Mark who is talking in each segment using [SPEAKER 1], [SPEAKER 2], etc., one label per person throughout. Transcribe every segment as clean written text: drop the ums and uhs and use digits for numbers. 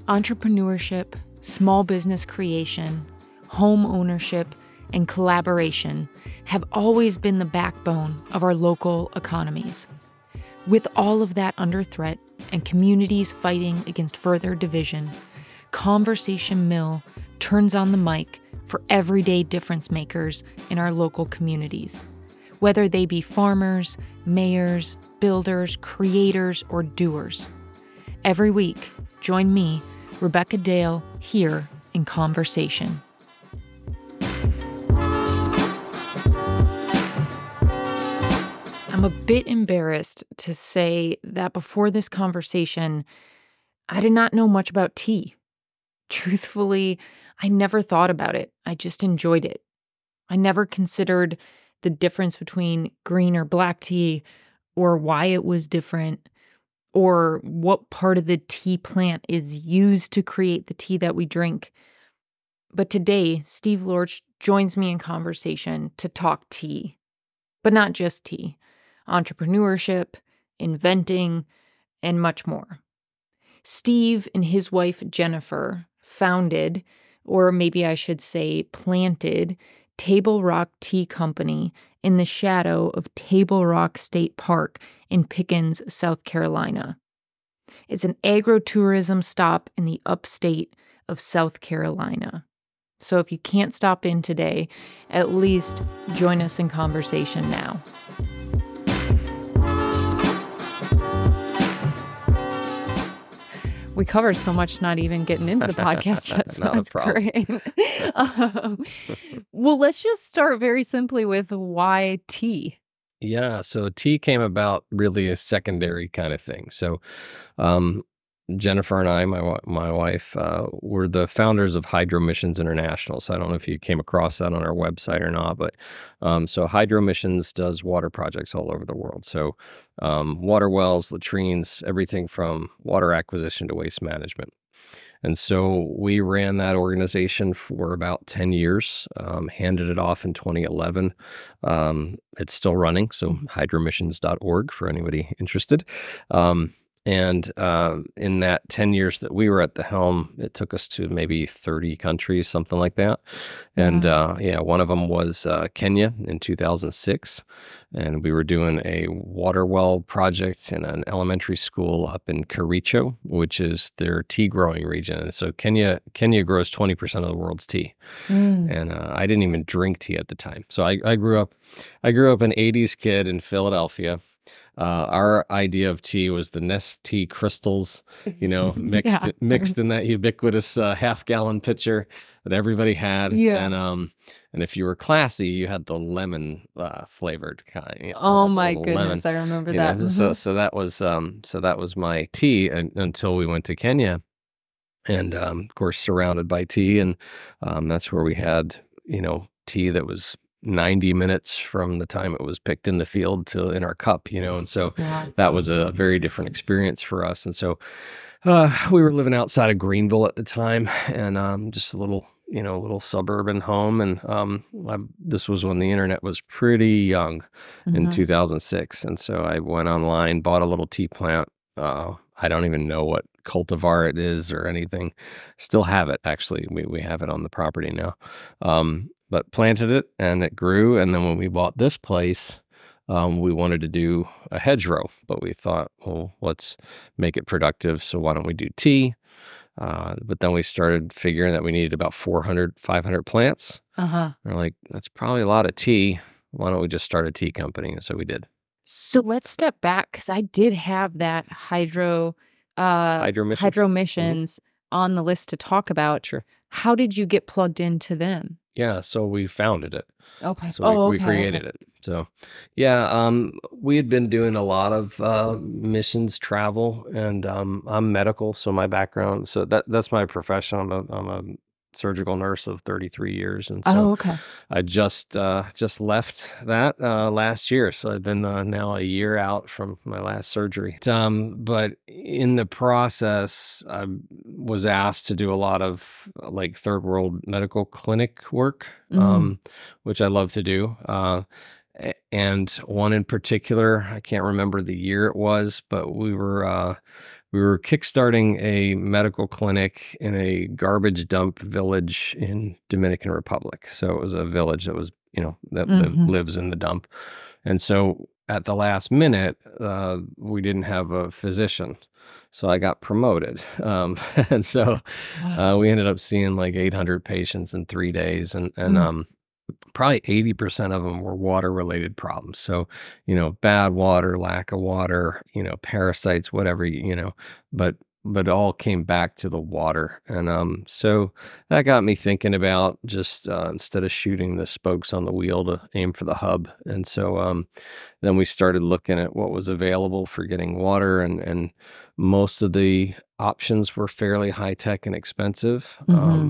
[SPEAKER 1] Entrepreneurship, small business creation, home ownership, and collaboration have always been the backbone of our local economies. With all of that under threat and communities fighting against further division, Conversation Mill turns on the mic for everyday difference makers in our local communities, whether they be farmers, mayors, builders, creators, or doers. Every week, join me, Rebecca Dale, here in Conversation. I'm a bit embarrassed to say that before this conversation, I did not know much about tea. Truthfully, I never thought about it. I just enjoyed it. I never considered the difference between green or black tea, or why it was different, or what part of the tea plant is used to create the tea that we drink. But today, Steve Lorch joins me in conversation to talk tea. But not just tea. Entrepreneurship, inventing, and much more. Steve and his wife Jennifer founded, or maybe I should say planted, Table Rock Tea Company in the shadow of Table Rock State Park in Pickens, South Carolina. It's an agro-tourism stop in the upstate of South Carolina. So if you can't stop in today, at least join us in conversation now. We covered so much not even getting into the podcast yet, so that's great. Well, let's just start very simply with why tea?
[SPEAKER 2] Yeah, so tea came about really a secondary kind of thing. So Jennifer and I, my wife, were the founders of Hydro Missions International. So I don't know if you came across that on our website or not, but so Hydro Missions does water projects all over the world. So water wells, latrines, everything from water acquisition to waste management. And so we ran that organization for about 10 years, handed it off in 2011. It's still running, so hydromissions.org for anybody interested. And in that 10 years that we were at the helm, it took us to maybe 30 countries, something like that. And one of them was Kenya in 2006. And we were doing a water well project in an elementary school up in Kericho, which is their tea growing region. And so Kenya grows 20% of the world's tea. And I didn't even drink tea at the time. So I grew up an 80s kid in Philadelphia. Our idea of tea was the Nestea crystals, mixed in that ubiquitous half-gallon pitcher that everybody had. Yeah. And if you were classy, you had the lemon flavored kind.
[SPEAKER 1] Oh my goodness, I remember that.
[SPEAKER 2] So that was my tea until we went to Kenya, and of course surrounded by tea, and that's where we had tea that was 90 minutes from the time it was picked in the field to in our cup, and so that was a very different experience for us. And so we were living outside of Greenville at the time, and just a little suburban home. And this was when the internet was pretty young in 2006. And so I went online, bought a little tea plant. I don't even know what cultivar it is or anything. Still have it, actually. We have it on the property now. But planted it and it grew. And then when we bought this place, we wanted to do a hedgerow, but we thought, well, let's make it productive. So why don't we do tea? But then we started figuring that we needed about 400, 500 plants. We're like, that's probably a lot of tea. Why don't we just start a tea company? And so we did.
[SPEAKER 1] So let's step back, because I did have that Hydro Missions on the list to talk about.
[SPEAKER 2] Sure.
[SPEAKER 1] How did you get plugged into them?
[SPEAKER 2] Yeah, so we founded it.
[SPEAKER 1] Okay.
[SPEAKER 2] So we created it. So, we had been doing a lot of missions travel, and I'm medical, so my background, so that's my profession. I'm a surgical nurse of 33 years, and so I just left that last year. So I've been now a year out from my last surgery. But in the process, I was asked to do a lot of like third world medical clinic work, which I love to do. And one in particular, I can't remember the year it was, but we were kickstarting a medical clinic in a garbage dump village in Dominican Republic. So it was a village that was, that lives in the dump. And so at the last minute, we didn't have a physician. So I got promoted. And so we ended up seeing like 800 patients in 3 days. And probably 80% of them were water-related problems. So, bad water, lack of water, parasites, whatever, but it all came back to the water. And so that got me thinking about just instead of shooting the spokes on the wheel, to aim for the hub. And so then we started looking at what was available for getting water, and most of the options were fairly high-tech and expensive.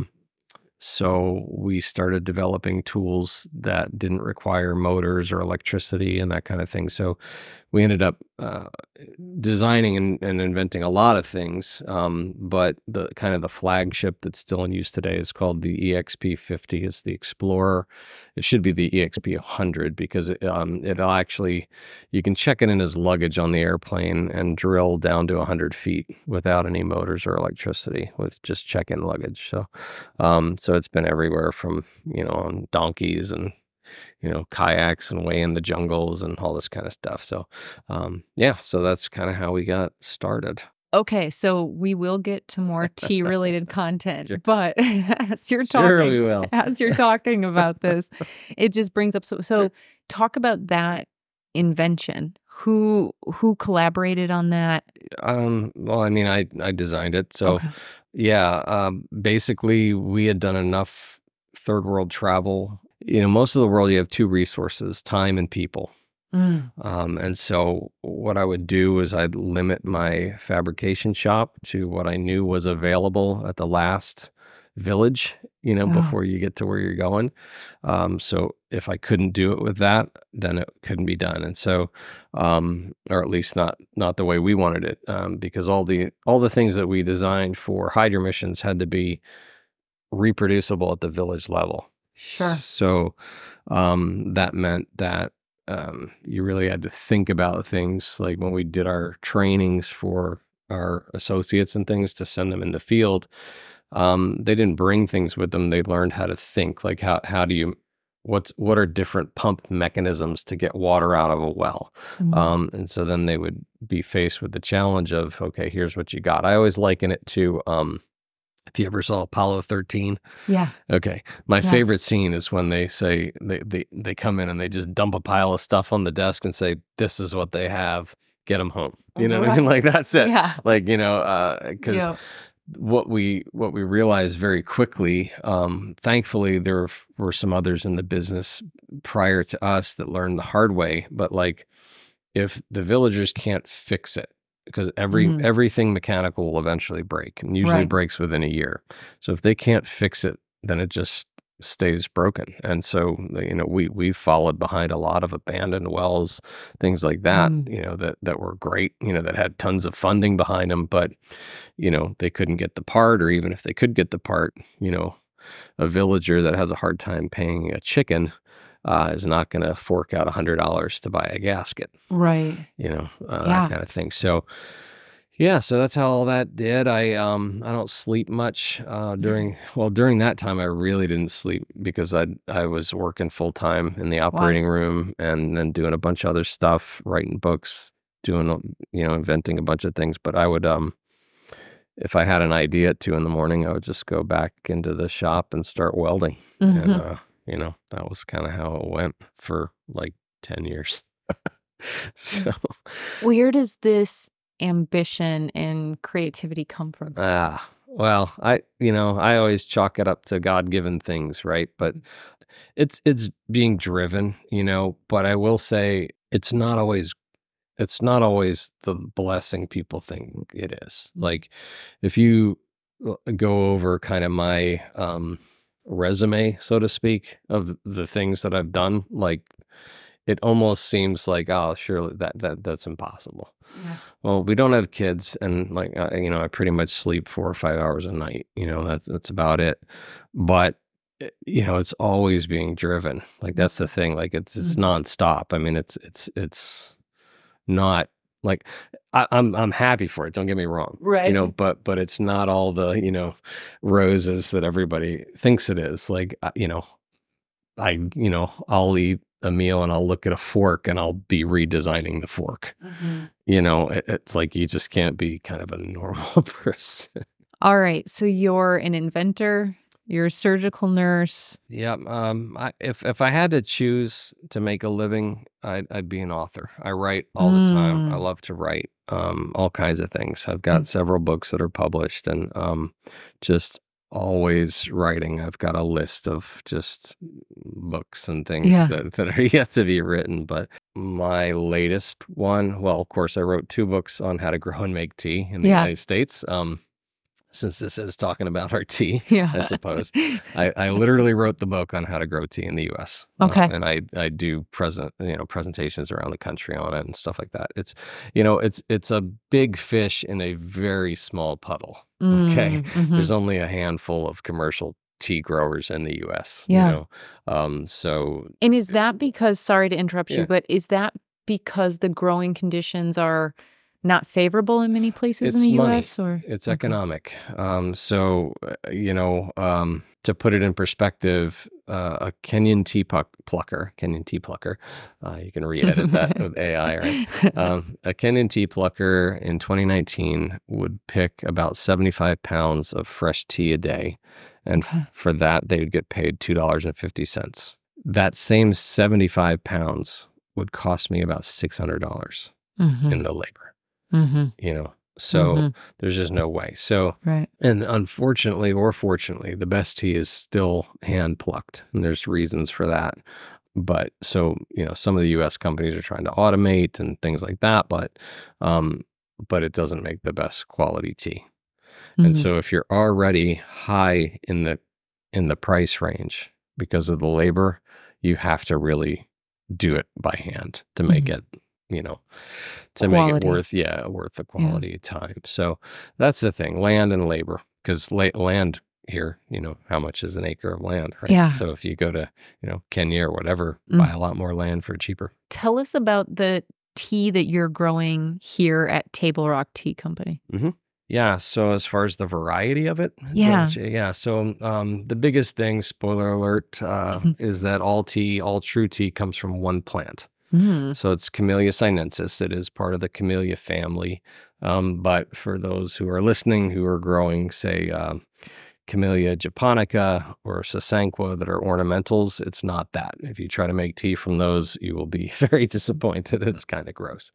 [SPEAKER 2] So we started developing tools that didn't require motors or electricity and that kind of thing. So we ended up designing and inventing a lot of things. But the kind of the flagship that's still in use today is called the EXP 50. It's the Explorer. It should be the EXP 100 because it'll actually, you can check it in as luggage on the airplane and drill down to 100 feet without any motors or electricity with just check-in luggage. So it's been everywhere from, on donkeys and, kayaks and way in the jungles and all this kind of stuff. So, so that's kind of how we got started.
[SPEAKER 1] Okay, so we will get to more tea-related content,
[SPEAKER 2] Sure.
[SPEAKER 1] But as you're talking,
[SPEAKER 2] Sure we will.
[SPEAKER 1] As you're talking about this, it just brings up so talk about that invention. Who collaborated on that?
[SPEAKER 2] Well, I mean, I designed it. So, basically, we had done enough third world travel. Most of the world, you have two resources: time and people. And so what I would do is I'd limit my fabrication shop to what I knew was available at the last village, before you get to where you're going. So if I couldn't do it with that, then it couldn't be done. And so, or at least not the way we wanted it, because all the things that we designed for hydro missions had to be reproducible at the village level.
[SPEAKER 1] Sure.
[SPEAKER 2] So that meant that you really had to think about things like when we did our trainings for our associates and things to send them in the field. They didn't bring things with them. They learned how to think, like how do you, what are different pump mechanisms to get water out of a well? And so then they would be faced with the challenge of, okay, here's what you got. I always liken it to, if you ever saw Apollo 13.
[SPEAKER 1] Yeah.
[SPEAKER 2] Okay. My favorite scene is when they say they come in and they just dump a pile of stuff on the desk and say, this is what they have, get them home. You know what I mean? Like that's it.
[SPEAKER 1] Yeah.
[SPEAKER 2] Like, because what we realized very quickly, thankfully there were some others in the business prior to us that learned the hard way. But like, if the villagers can't fix it, because everything mechanical will eventually break, and usually breaks within a year. So if they can't fix it, then it just stays broken. And so, we followed behind a lot of abandoned wells, things like that, that were great, that had tons of funding behind them, but, they couldn't get the part, or even if they could get the part, a villager that has a hard time paying a chicken is not going to fork out $100 to buy a gasket.
[SPEAKER 1] Right.
[SPEAKER 2] That kind of thing. So, so that's how all that did. I don't sleep much during that time. I really didn't sleep because I was working full time in the operating room and then doing a bunch of other stuff, writing books, doing, inventing a bunch of things. But I would, if I had an idea at 2 a.m, I would just go back into the shop and start welding. And, that was kind of how it went for like 10 years. So
[SPEAKER 1] where does this ambition and creativity come from?
[SPEAKER 2] Well, I always chalk it up to God-given things, right? But it's being driven, but I will say it's not always the blessing people think it is. Like if you go over kind of my resume, so to speak, of the things that I've done, like it almost seems like, oh, surely that's impossible. Yeah. Well, we don't have kids, and like I pretty much sleep 4 or 5 hours a night. That's about it. But it's always being driven. Like that's the thing. Like it's nonstop. I mean, it's not like I'm happy for it. Don't get me wrong.
[SPEAKER 1] Right.
[SPEAKER 2] But it's not all the, roses that everybody thinks it is. Like, I'll eat a meal and I'll look at a fork and I'll be redesigning the fork. It's like you just can't be kind of a normal person.
[SPEAKER 1] All right. So you're an inventor, you're a surgical nurse.
[SPEAKER 2] Yeah. If I had to choose to make a living, I'd be an author. I write all the time. I love to write all kinds of things. I've got several books that are published, and just always writing. I've got a list of just books and things that are yet to be written. But my latest one, well, of course, I wrote 2 books on how to grow and make tea in the United States. Since this is talking about our tea, I suppose. I literally wrote the book on how to grow tea in the U.S.
[SPEAKER 1] Okay.
[SPEAKER 2] And I do presentations around the country on it and stuff like that. It's a big fish in a very small puddle. Okay. There's only a handful of commercial tea growers in the U.S. And
[SPEAKER 1] is that because, sorry to interrupt you, but is that because the growing conditions are not favorable in many places in the U.S. or
[SPEAKER 2] it's economic. To put it in perspective, a Kenyan tea plucker, you can re-edit that with AI, right? A Kenyan tea plucker in 2019 would pick about 75 pounds of fresh tea a day. And for that, they would get paid $2.50. That same 75 pounds would cost me about $600 in the labor. There's just no way. And unfortunately or fortunately, the best tea is still hand plucked, and there's reasons for that. But some of the U.S. companies are trying to automate and things like that, but it doesn't make the best quality tea. And so if you're already high in the price range because of the labor, you have to really do it by hand to make it to
[SPEAKER 1] quality.
[SPEAKER 2] Make it worth the quality time. So that's the thing, land and labor, because land here, how much is an acre of land, right?
[SPEAKER 1] Yeah.
[SPEAKER 2] So if you go to, Kenya or whatever, buy a lot more land for cheaper.
[SPEAKER 1] Tell us about the tea that you're growing here at Table Rock Tea Company.
[SPEAKER 2] Yeah. So as far as the variety of it, So the biggest thing, spoiler alert, is that all true tea comes from one plant. So it's Camellia sinensis. It is part of the Camellia family. But for those who are listening who are growing, say, Camellia japonica or sasanqua that are ornamentals, it's not that. If you try to make tea from those, you will be very disappointed. It's kind of gross.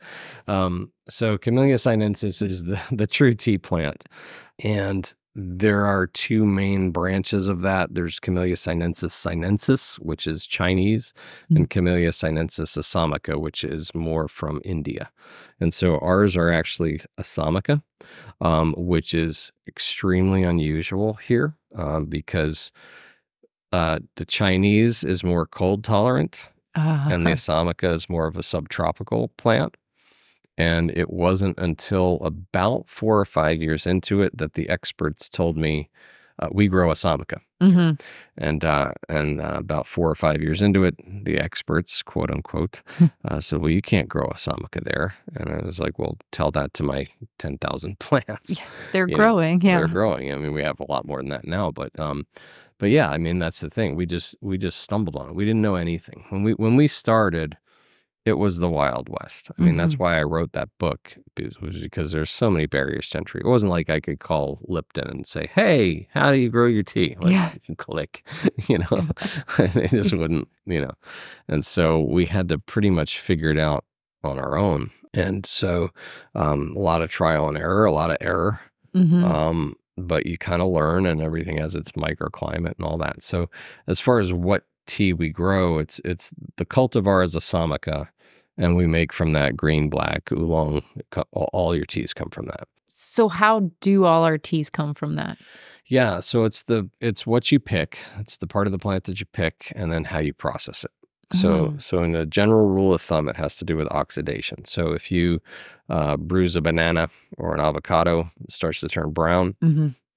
[SPEAKER 2] So Camellia sinensis is the true tea plant. And there are 2 main branches of that. There's Camellia sinensis, which is Chinese, and Camellia sinensis assamica, which is more from India. And so ours are actually assamica, which is extremely unusual here because the Chinese is more cold tolerant, and the assamica is more of a subtropical plant. And it wasn't until about 4 or 5 years into it that the experts told me, we grow assamica. And about 4 or 5 years into it, the experts, quote unquote, said, well, you can't grow assamica there. And I was like, well, tell that to my 10,000 plants.
[SPEAKER 1] Yeah, they're growing.
[SPEAKER 2] They're growing. I mean, we have a lot more than that now, but yeah, I mean, that's the thing. We just stumbled on it. We didn't know anything. When we started, it was the Wild West. I mean, that's why I wrote that book, was because there's so many barriers to entry. It wasn't like I could call Lipton and say, hey, how do you grow your tea? Click, They just wouldn't, And so we had to pretty much figure it out on our own. And so a lot of trial and error, a lot of error. But you kind of learn, and everything has its microclimate and all that. So as far as what tea we grow, it's the cultivar is assamica, and we make from that green, black, oolong. All your teas come from that.
[SPEAKER 1] So how do all our teas come from that?
[SPEAKER 2] Yeah, so it's what you pick. It's the part of the plant that you pick, and then how you process it. So in a general rule of thumb, it has to do with oxidation. So if you bruise a banana or an avocado, it starts to turn brown.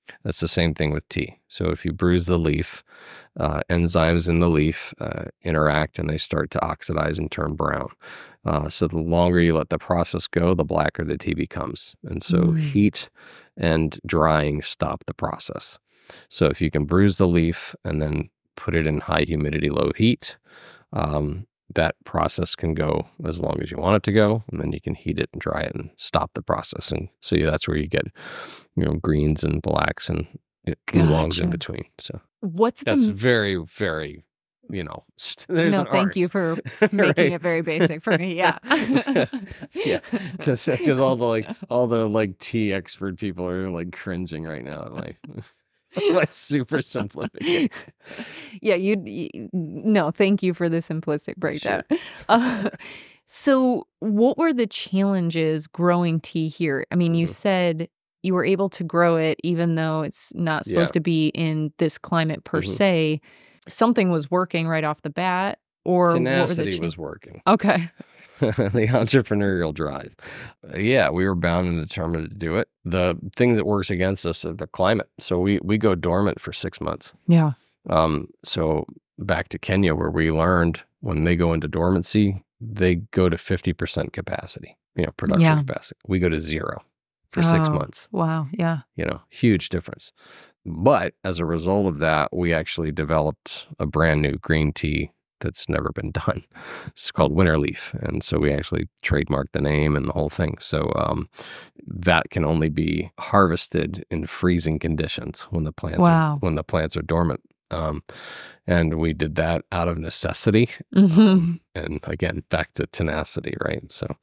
[SPEAKER 2] That's the same thing with tea. So if you bruise the leaf, enzymes in the leaf interact and they start to oxidize and turn brown. So the longer you let the process go, the blacker the tea becomes. And so heat and drying stop the process. So if you can bruise the leaf and then put it in high humidity, low heat, that process can go as long as you want it to go, and then you can heat it and dry it and stop the process. And so that's where you get, greens and blacks and oolongs in between. So that's very, very, there's
[SPEAKER 1] no,
[SPEAKER 2] an
[SPEAKER 1] thank
[SPEAKER 2] art.
[SPEAKER 1] you for making it very basic for me. Yeah.
[SPEAKER 2] Yeah. Because all the tea expert people are like cringing right now. Like, my super simplification.
[SPEAKER 1] Yeah, no, thank you for the simplistic breakdown. Sure. So what were the challenges growing tea here? I mean, you said you were able to grow it even though it's not supposed to be in this climate per se. Something was working right off the bat, or
[SPEAKER 2] tenacity was working.
[SPEAKER 1] Okay.
[SPEAKER 2] The entrepreneurial drive. Yeah, we were bound and determined to do it. The thing that works against us is the climate. So we go dormant for 6 months.
[SPEAKER 1] Yeah.
[SPEAKER 2] So back to Kenya, where we learned when they go into dormancy, they go to 50% capacity, production capacity. We go to 0 for 6 months.
[SPEAKER 1] Wow. Yeah.
[SPEAKER 2] Huge difference. But as a result of that, we actually developed a brand new green tea that's never been done. It's called Winter Leaf. And so we actually trademarked the name and the whole thing. So that can only be harvested in freezing conditions when the plants are dormant. And we did that out of necessity. And again, back to tenacity, right? So,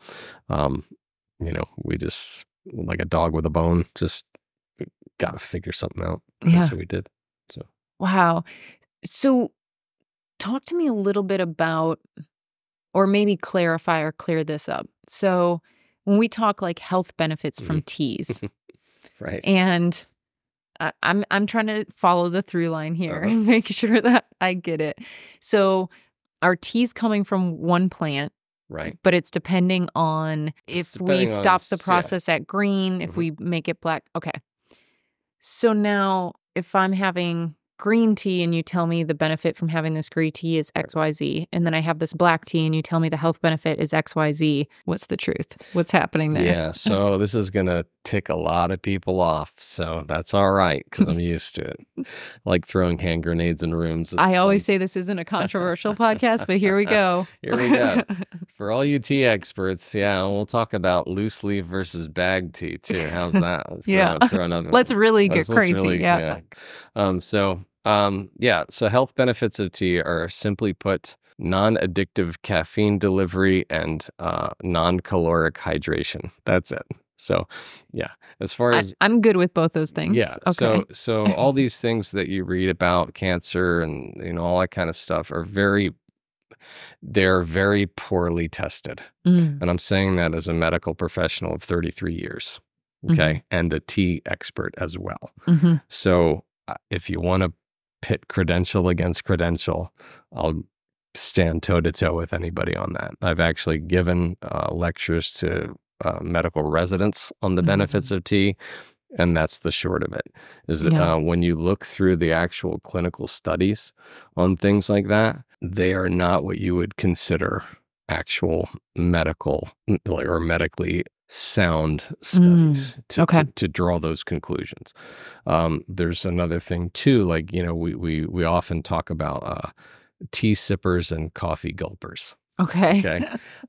[SPEAKER 2] we just, like a dog with a bone, just got to figure something out.
[SPEAKER 1] Yeah.
[SPEAKER 2] That's what we did. So.
[SPEAKER 1] Wow. So talk to me a little bit about, or maybe clarify or clear this up. So when we talk like health benefits from teas,
[SPEAKER 2] right?
[SPEAKER 1] And I'm trying to follow the through line here and make sure that I get it. So our tea's coming from one plant,
[SPEAKER 2] right?
[SPEAKER 1] But it's depending on if we stop the process at green, if we make it black. Okay. So now if I'm having green tea and you tell me the benefit from having this green tea is XYZ, and then I have this black tea and you tell me the health benefit is XYZ, what's the truth? What's happening there?
[SPEAKER 2] Yeah, so this is going to tick a lot of people off, so that's all right because I'm used to it. Like throwing hand grenades in rooms.
[SPEAKER 1] I always say this isn't a controversial podcast, but here we go.
[SPEAKER 2] Here we go. For all you tea experts, we'll talk about loose leaf versus bag tea too. How's that? Throw another
[SPEAKER 1] Let's really get crazy.
[SPEAKER 2] So health benefits of tea are, simply put, non-addictive caffeine delivery and non-caloric hydration. That's it. So, as far as
[SPEAKER 1] I'm good with both those things.
[SPEAKER 2] Yeah. Okay. So all these things that you read about cancer and all that kind of stuff are they're very poorly tested. And I'm saying that as a medical professional of 33 years. Okay, and a tea expert as well. So if you want to pit credential against credential, I'll stand toe-to-toe with anybody on that. I've actually given lectures to medical residents on the benefits of tea, and that's the short of it. Is when you look through the actual clinical studies on things like that, they are not what you would consider actual medical or medically sound studies to draw those conclusions. There's another thing too, like, we often talk about tea sippers and coffee gulpers.
[SPEAKER 1] Okay.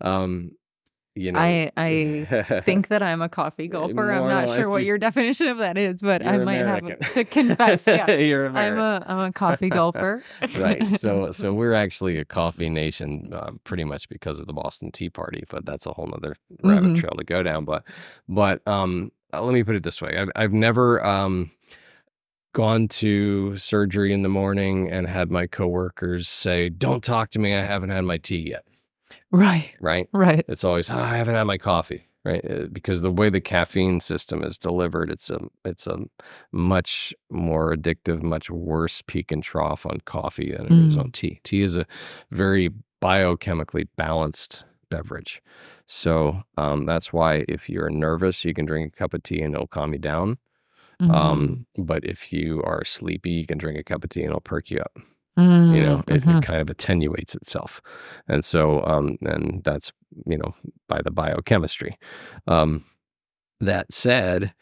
[SPEAKER 1] I think that I'm a coffee gulper. I'm not sure what your definition of that is, but I might American. Have to confess. Yeah,
[SPEAKER 2] you're American.
[SPEAKER 1] I'm a coffee gulper.
[SPEAKER 2] Right. So we're actually a coffee nation, pretty much because of the Boston Tea Party. But that's a whole nother rabbit trail to go down. But let me put it this way: I've never gone to surgery in the morning and had my coworkers say, "Don't talk to me. I haven't had my tea yet."
[SPEAKER 1] Right.
[SPEAKER 2] It's always, I haven't had my coffee, right? Because the way the caffeine system is delivered, it's a much more addictive, much worse peak and trough on coffee than it is on tea. Tea is a very biochemically balanced beverage. So that's why if you're nervous, you can drink a cup of tea and it'll calm you down. But if you are sleepy, you can drink a cup of tea and it'll perk you up.
[SPEAKER 1] Mm,
[SPEAKER 2] It kind of attenuates itself. And so, and that's, by the biochemistry. That said,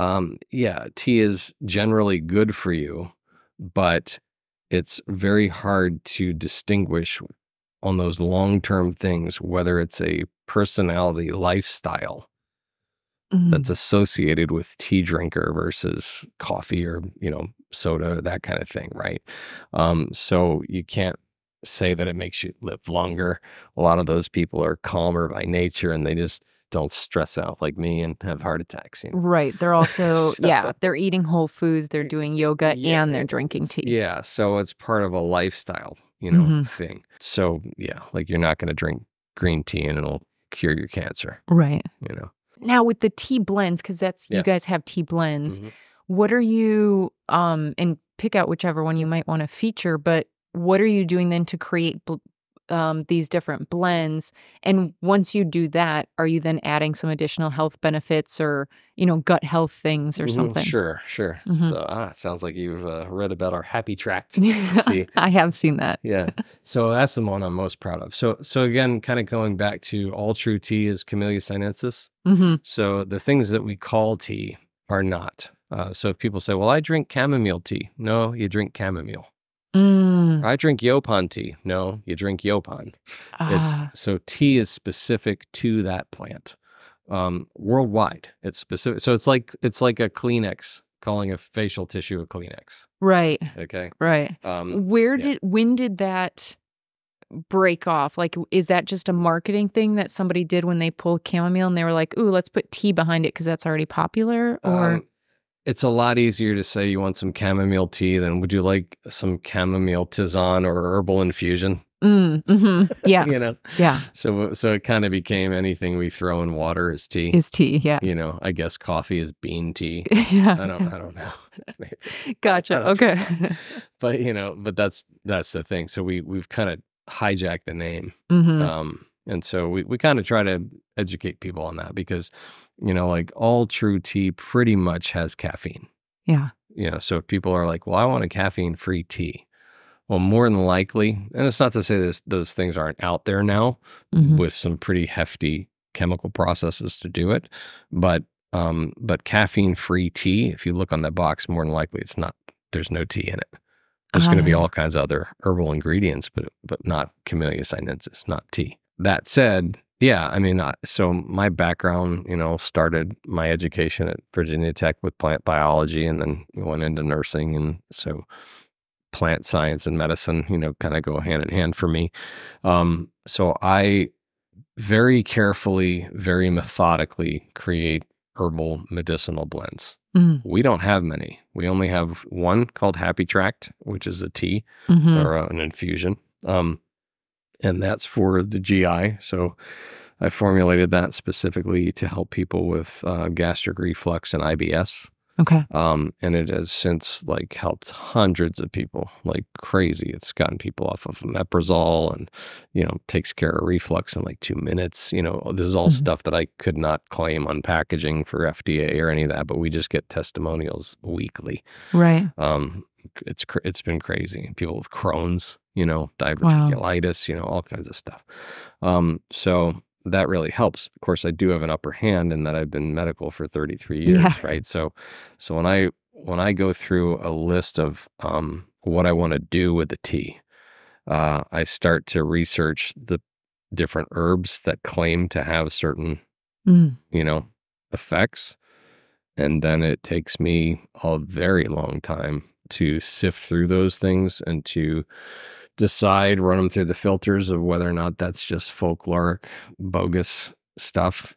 [SPEAKER 2] tea is generally good for you, but it's very hard to distinguish on those long-term things, whether it's a personality lifestyle that's associated with tea drinker versus coffee or, soda, that kind of thing, right? So you can't say that it makes you live longer. A lot of those people are calmer by nature and they just don't stress out like me and have heart attacks.
[SPEAKER 1] Right. They're also, they're eating whole foods, they're doing yoga, and they're drinking tea.
[SPEAKER 2] Yeah. So it's part of a lifestyle, thing. So like you're not going to drink green tea and it'll cure your cancer.
[SPEAKER 1] Right. Now with the tea blends, because you guys have tea blends, what are you, and pick out whichever one you might want to feature, but what are you doing then to create these different blends? And once you do that, are you then adding some additional health benefits or, gut health things or something?
[SPEAKER 2] Sure. So it sounds like you've read about our Happy Tract.
[SPEAKER 1] I have seen that.
[SPEAKER 2] Yeah. So that's the one I'm most proud of. So again, kind of going back to all true tea is Camellia sinensis. So the things that we call tea are not. So if people say, well, I drink chamomile tea. No, you drink chamomile. I drink Yaupon tea. No, you drink Yaupon. So tea is specific to that plant. Worldwide, it's specific. So it's like a Kleenex, calling a facial tissue a Kleenex.
[SPEAKER 1] Right.
[SPEAKER 2] Okay.
[SPEAKER 1] Right. When did that break off? Like, is that just a marketing thing that somebody did when they pulled chamomile and they were like, ooh, let's put tea behind it because that's already popular? Or
[SPEAKER 2] it's a lot easier to say you want some chamomile tea than would you like some chamomile tisane or herbal infusion?
[SPEAKER 1] Yeah. Yeah.
[SPEAKER 2] So it kind of became anything we throw in water is tea.
[SPEAKER 1] Is tea, yeah.
[SPEAKER 2] I guess coffee is bean tea.
[SPEAKER 1] Yeah.
[SPEAKER 2] I don't know.
[SPEAKER 1] Gotcha. Okay.
[SPEAKER 2] But that's the thing. So we've kind of hijacked the name. And so we kind of try to educate people on that because, like all true tea pretty much has caffeine.
[SPEAKER 1] Yeah.
[SPEAKER 2] So if people are like, well, I want a caffeine-free tea. Well, more than likely, and it's not to say those things aren't out there now with some pretty hefty chemical processes to do it, but caffeine-free tea, if you look on that box, more than likely there's no tea in it. There's going to be all kinds of other herbal ingredients, but not Camellia sinensis, not tea. That said, so my background, started my education at Virginia Tech with plant biology and then went into nursing. And so plant science and medicine, kind of go hand in hand for me. So I very carefully, very methodically create herbal medicinal blends. We don't have many. We only have one called Happy Tract, which is a tea or an infusion. And that's for the GI. So I formulated that specifically to help people with gastric reflux and IBS.
[SPEAKER 1] Okay.
[SPEAKER 2] And it has since helped hundreds of people like crazy. It's gotten people off of omeprazole and, takes care of reflux in 2 minutes. This is all stuff that I could not claim on packaging for FDA or any of that, but we just get testimonials weekly.
[SPEAKER 1] Right.
[SPEAKER 2] It's been crazy. People with Crohn's, diverticulitis, all kinds of stuff. So that really helps. Of course, I do have an upper hand in that I've been medical for 33 years, right? So when I go through a list of what I want to do with the tea, I start to research the different herbs that claim to have certain, effects. And then it takes me a very long time to sift through those things and to run them through the filters of whether or not that's just folkloric, bogus stuff,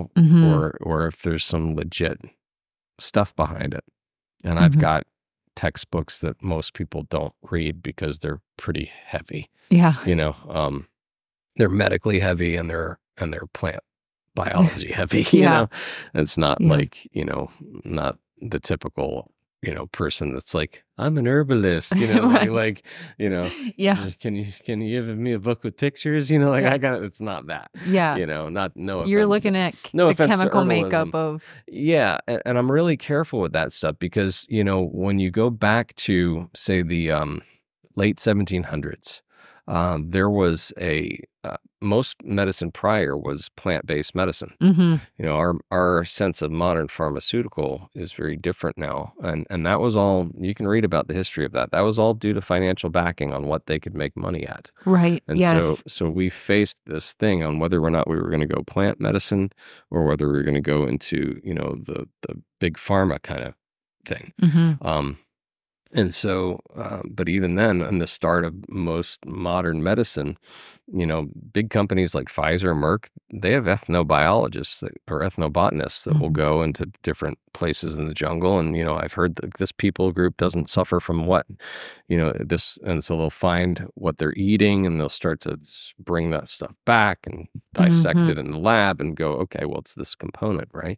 [SPEAKER 2] or if there's some legit stuff behind it. And I've got textbooks that most people don't read because they're pretty heavy.
[SPEAKER 1] Yeah.
[SPEAKER 2] They're medically heavy and they're plant biology heavy, It's not not the typical person that's like, I'm an herbalist,
[SPEAKER 1] Right.
[SPEAKER 2] like,
[SPEAKER 1] Yeah.
[SPEAKER 2] can you give me a book with pictures? Like
[SPEAKER 1] Yeah.
[SPEAKER 2] I got it. It's not that,
[SPEAKER 1] Yeah.
[SPEAKER 2] not,
[SPEAKER 1] You're looking at
[SPEAKER 2] no
[SPEAKER 1] the
[SPEAKER 2] offense to
[SPEAKER 1] chemical
[SPEAKER 2] herbalism.
[SPEAKER 1] makeup of.
[SPEAKER 2] Yeah. And I'm really careful with that stuff because, when you go back to say the, late 1700s, there was most medicine prior was plant-based medicine.
[SPEAKER 1] Mm-hmm.
[SPEAKER 2] Our sense of modern pharmaceutical is very different now. And that was all, you can read about the history of that. That was all due to financial backing on what they could make money at.
[SPEAKER 1] Right.
[SPEAKER 2] And
[SPEAKER 1] Yes.
[SPEAKER 2] so we faced this thing on whether or not we were going to go plant medicine or whether we were going to go into, the big pharma kind of thing.
[SPEAKER 1] Mm-hmm.
[SPEAKER 2] And so, but even then, in the start of most modern medicine, big companies like Pfizer, Merck, they have ethnobiologists or ethnobotanists that will go into different places in the jungle. And, I've heard that this people group doesn't suffer from what, this. And so they'll find what they're eating and they'll start to bring that stuff back and dissect
[SPEAKER 1] Mm-hmm.
[SPEAKER 2] it in the lab and go, okay, well, it's this component, right?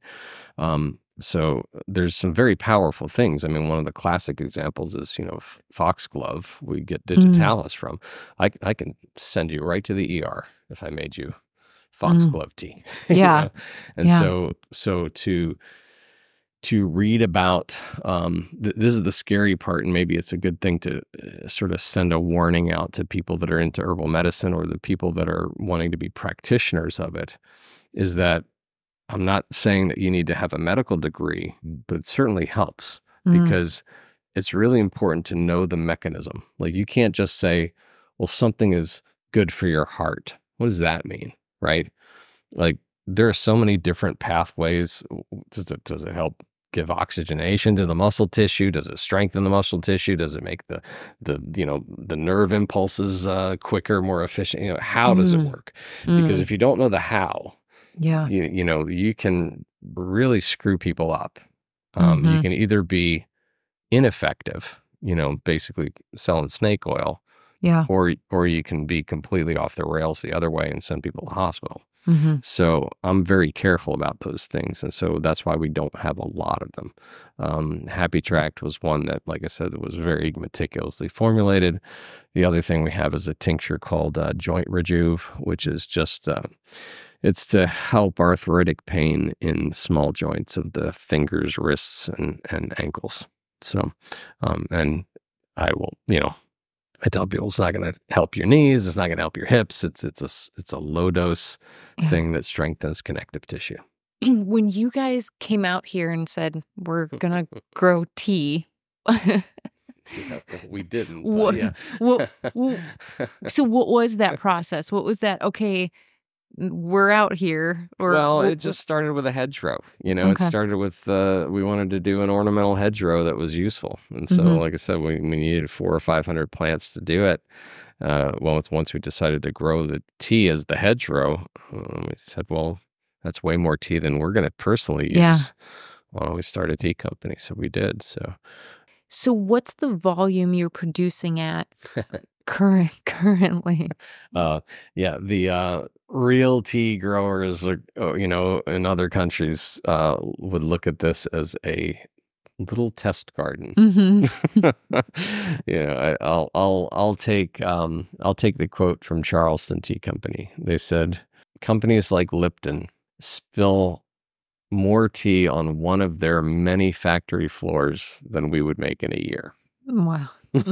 [SPEAKER 2] So there's some very powerful things. I mean, one of the classic examples is, foxglove we get digitalis from. I can send you right to the ER if I made you foxglove tea.
[SPEAKER 1] Yeah.
[SPEAKER 2] And
[SPEAKER 1] Yeah.
[SPEAKER 2] so to read about, this is the scary part, and maybe it's a good thing to sort of send a warning out to people that are into herbal medicine or the people that are wanting to be practitioners of it, is that I'm not saying that you need to have a medical degree, but it certainly helps because it's really important to know the mechanism. Like you can't just say, well, something is good for your heart. What does that mean? Right? Like there are so many different pathways. Does it help give oxygenation to the muscle tissue? Does it strengthen the muscle tissue? Does it make the nerve impulses quicker, more efficient? How does it work? Because if you don't know the how,
[SPEAKER 1] Yeah.
[SPEAKER 2] you can really screw people up. You can either be ineffective, basically selling snake oil,
[SPEAKER 1] Yeah.
[SPEAKER 2] or you can be completely off the rails the other way and send people to the hospital.
[SPEAKER 1] Mm-hmm.
[SPEAKER 2] So I'm very careful about those things. And so that's why we don't have a lot of them. Happy Tract was one that, like I said, that was very meticulously formulated. The other thing we have is a tincture called Joint Rejuve, which is just, it's to help arthritic pain in small joints of the fingers, wrists, and ankles. So, and I will, I tell people it's not going to help your knees. It's not going to help your hips. It's a low dose thing that strengthens connective tissue.
[SPEAKER 1] When you guys came out here and said, we're going to grow tea.
[SPEAKER 2] We didn't. But yeah.
[SPEAKER 1] So what was that process? What was that? Okay, we're out here.
[SPEAKER 2] It just started with a hedgerow. It started with, we wanted to do an ornamental hedgerow that was useful. And so, like I said, we needed 400 or 500 plants to do it. Once we decided to grow the tea as the hedgerow, we said, well, that's way more tea than we're going to personally use.
[SPEAKER 1] Yeah.
[SPEAKER 2] Why don't we start a tea company? So we did.
[SPEAKER 1] So what's the volume you're producing at currently?
[SPEAKER 2] The real tea growers, in other countries, would look at this as a little test garden. I'll take the quote from Charleston Tea Company. They said, companies like Lipton spill more tea on one of their many factory floors than we would make in a year.
[SPEAKER 1] Wow.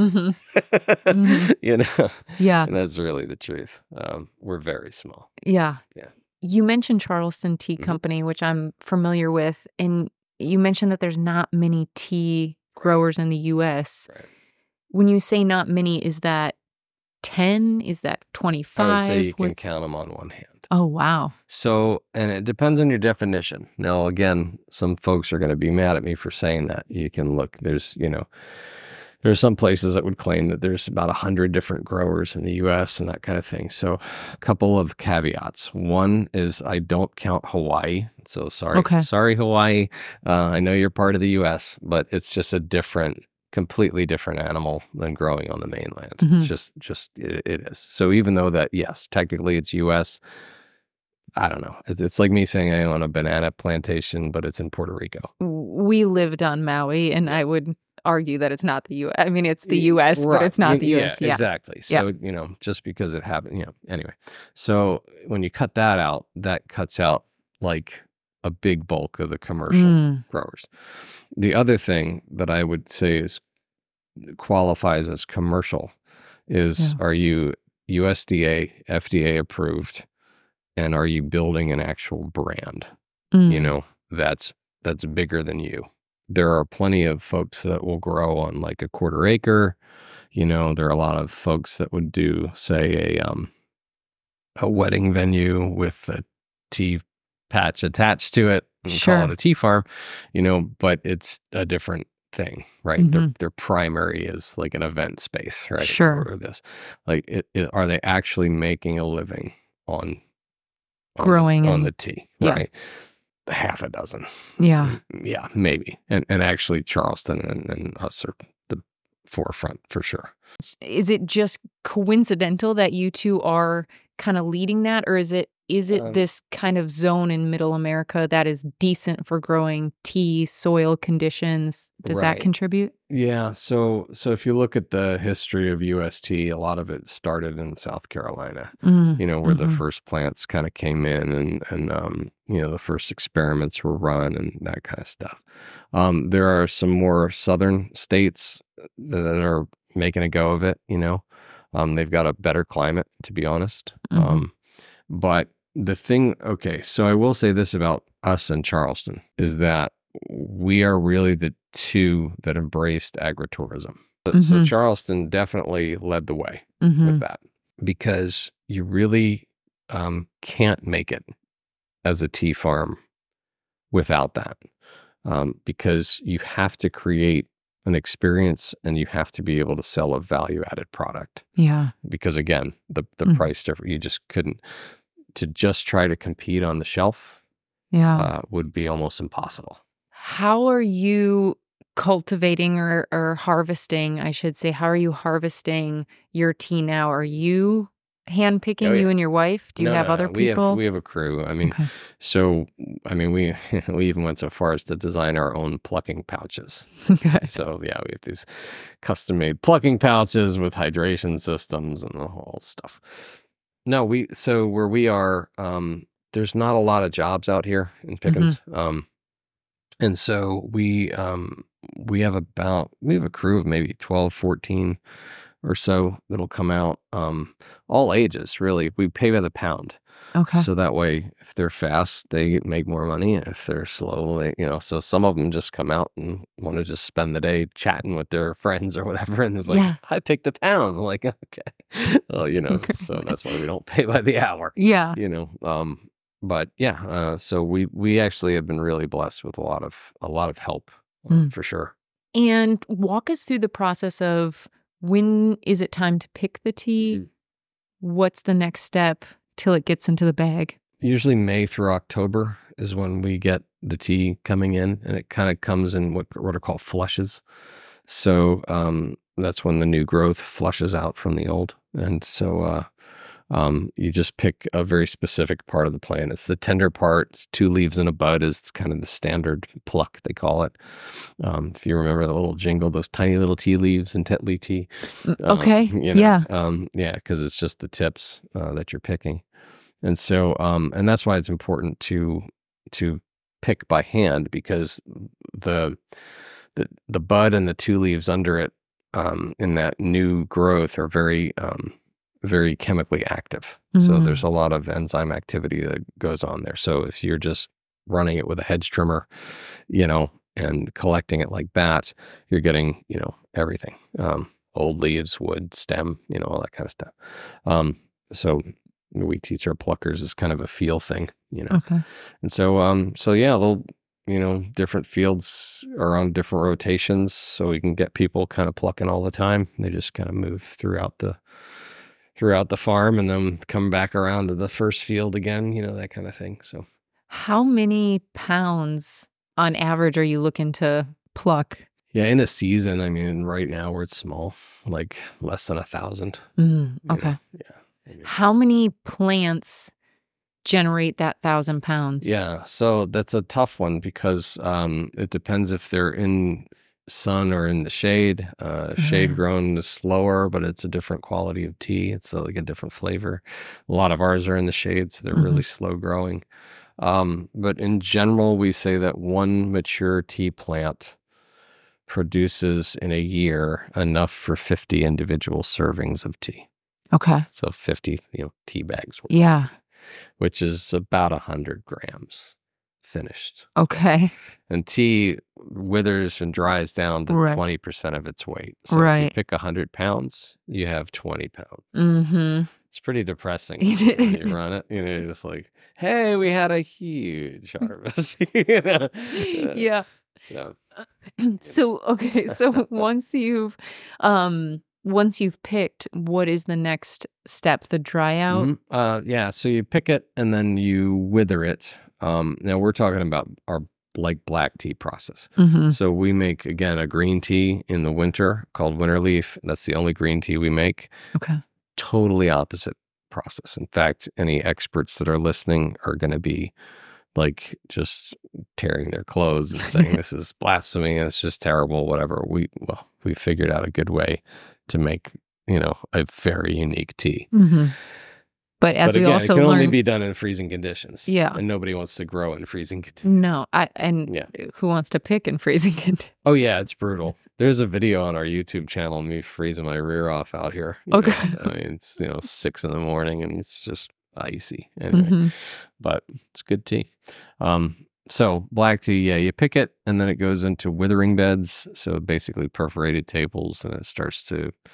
[SPEAKER 2] Yeah. And that's really the truth. We're very small.
[SPEAKER 1] Yeah.
[SPEAKER 2] Yeah.
[SPEAKER 1] You mentioned Charleston Tea Company, which I'm familiar with, and you mentioned that there's not many tea growers in the U.S.
[SPEAKER 2] Right.
[SPEAKER 1] When you say not many, is that 10? Is that 25?
[SPEAKER 2] I would say you can count them on one hand.
[SPEAKER 1] Oh, wow.
[SPEAKER 2] So, and it depends on your definition. Now, again, some folks are going to be mad at me for saying that. You can look, there's some places that would claim that there's about 100 different growers in the U.S. and that kind of thing. So a couple of caveats. One is I don't count Hawaii. So sorry.
[SPEAKER 1] Okay.
[SPEAKER 2] Sorry, Hawaii. I know you're part of the U.S., but it's just a completely different animal than growing on the mainland. It's just it is. So even though that, yes, technically it's U.S., I don't know. It's like me saying I own a banana plantation, but it's in Puerto Rico.
[SPEAKER 1] We lived on Maui, and I would argue that it's not the U.S. I mean, it's the U.S., but it's not the U.S.
[SPEAKER 2] Yeah, exactly. So, just because it happened, anyway. So when you cut that out, that cuts out like a big bulk of the commercial growers. The other thing that I would say qualifies as commercial is, are you USDA, FDA approved, and are you building an actual brand? That's bigger than you. There are plenty of folks that will grow on like a quarter acre. There are a lot of folks that would do, say, a wedding venue with a tea patch attached to it and call it a tea farm, but it's a different thing, right? Their primary is like an event space, right?
[SPEAKER 1] Sure.
[SPEAKER 2] Or this, like, are they actually making a living on
[SPEAKER 1] growing
[SPEAKER 2] on the tea, right? Half a dozen.
[SPEAKER 1] Yeah,
[SPEAKER 2] maybe. And actually Charleston and us are the forefront for sure.
[SPEAKER 1] Is it just coincidental that you two are kind of leading that, or is it this kind of zone in Middle America that is decent for growing tea, soil conditions? Does that contribute?
[SPEAKER 2] Yeah. So if you look at the history of UST, a lot of it started in South Carolina, where the first plants kind of came in and the first experiments were run and that kind of stuff. There are some more southern states that are making a go of it, they've got a better climate, to be honest. But the thing, so I will say this about us in Charleston is that we are really the two that embraced agritourism. So Charleston definitely led the way with that, because you really can't make it as a tea farm without that, because you have to create an experience and you have to be able to sell a value-added product.
[SPEAKER 1] Yeah.
[SPEAKER 2] Because again, the price difference, you just couldn't. To just try to compete on the shelf would be almost impossible.
[SPEAKER 1] How are you cultivating or harvesting, I should say, how are you harvesting your tea now? Are you handpicking, you and your wife? Do you have other people?
[SPEAKER 2] We have a crew. I mean, we even went so far as to design our own plucking pouches.
[SPEAKER 1] Okay.
[SPEAKER 2] So we have these custom-made plucking pouches with hydration systems and the whole stuff. No, where we are, there's not a lot of jobs out here in Pickens. And so we have a crew of maybe 12, 14 or so that'll come out, all ages, really. We pay by the pound.
[SPEAKER 1] Okay.
[SPEAKER 2] So that way, if they're fast, they make more money. And if they're slow, so some of them just come out and want to just spend the day chatting with their friends or whatever. And it's like, I picked a pound. I'm like, okay. Well, so that's why we don't pay by the hour.
[SPEAKER 1] Yeah.
[SPEAKER 2] But so we actually have been really blessed with a lot of help for sure.
[SPEAKER 1] And walk us through the process of, when is it time to pick the tea? What's the next step till it gets into the bag?
[SPEAKER 2] Usually May through October is when we get the tea coming in, and it kind of comes in what are called flushes. So that's when the new growth flushes out from the old. And so you just pick a very specific part of the plant. It's the tender part. It's 2 leaves and a bud is kind of the standard pluck, they call it. If you remember the little jingle, those tiny little tea leaves in Tetley tea.
[SPEAKER 1] Okay.
[SPEAKER 2] Because it's just the tips that you're picking. And so, and that's why it's important to pick by hand, because the bud and the 2 leaves under it in that new growth are very chemically active. So there's a lot of enzyme activity that goes on there. So if you're just running it with a hedge trimmer, and collecting it like bats, you're getting, everything. Old leaves, wood, stem, all that kind of stuff. So we teach our pluckers as kind of a feel thing,
[SPEAKER 1] Okay.
[SPEAKER 2] And so, they'll, different fields are on different rotations, so we can get people kind of plucking all the time. They just kind of move throughout the farm and then come back around to the first field again, that kind of thing. So
[SPEAKER 1] how many pounds on average are you looking to pluck?
[SPEAKER 2] Yeah, in a season, I mean, right now where it's small, like less than 1,000.
[SPEAKER 1] Okay.
[SPEAKER 2] Yeah.
[SPEAKER 1] How many plants generate that 1,000 pounds?
[SPEAKER 2] Yeah, so that's a tough one because it depends if they're in sun or in the shade. Shade grown is slower, but it's a different quality of tea. It's like a different flavor. A lot of ours are in the shade, so they're really slow growing. But in general, we say that one mature tea plant produces in a year enough for 50 individual servings of tea.
[SPEAKER 1] Okay.
[SPEAKER 2] So 50, tea bags worth,
[SPEAKER 1] Yeah.
[SPEAKER 2] which is about 100 grams finished.
[SPEAKER 1] Okay.
[SPEAKER 2] And tea withers and dries down to 20% of its weight. So if you pick 100 pounds, you have 20 pounds.
[SPEAKER 1] Mm-hmm.
[SPEAKER 2] It's pretty depressing when you run it. You're just like, hey, we had a huge harvest.
[SPEAKER 1] Yeah. So once you've picked, what is the next step? The dry out?
[SPEAKER 2] So you pick it and then you wither it. Now we're talking about our black tea process. So we make, again, a green tea in the winter called Winter Leaf. That's the only green tea we make.
[SPEAKER 1] Okay.
[SPEAKER 2] Totally opposite process. In fact, any experts that are listening are going to be like just tearing their clothes and saying this is blasphemy and it's just terrible, whatever. We figured out a good way to make, a very unique tea.
[SPEAKER 1] But as we
[SPEAKER 2] again,
[SPEAKER 1] also
[SPEAKER 2] it can
[SPEAKER 1] learn,
[SPEAKER 2] only be done in freezing conditions.
[SPEAKER 1] Yeah.
[SPEAKER 2] And nobody wants to grow in freezing conditions.
[SPEAKER 1] No. Who wants to pick in freezing conditions?
[SPEAKER 2] Oh, yeah, it's brutal. There's a video on our YouTube channel of me freezing my rear off out here.
[SPEAKER 1] Okay.
[SPEAKER 2] It's, 6 a.m. and it's just icy. Anyway, but it's good tea. So black tea, you pick it and then it goes into withering beds. So basically perforated tables, and it starts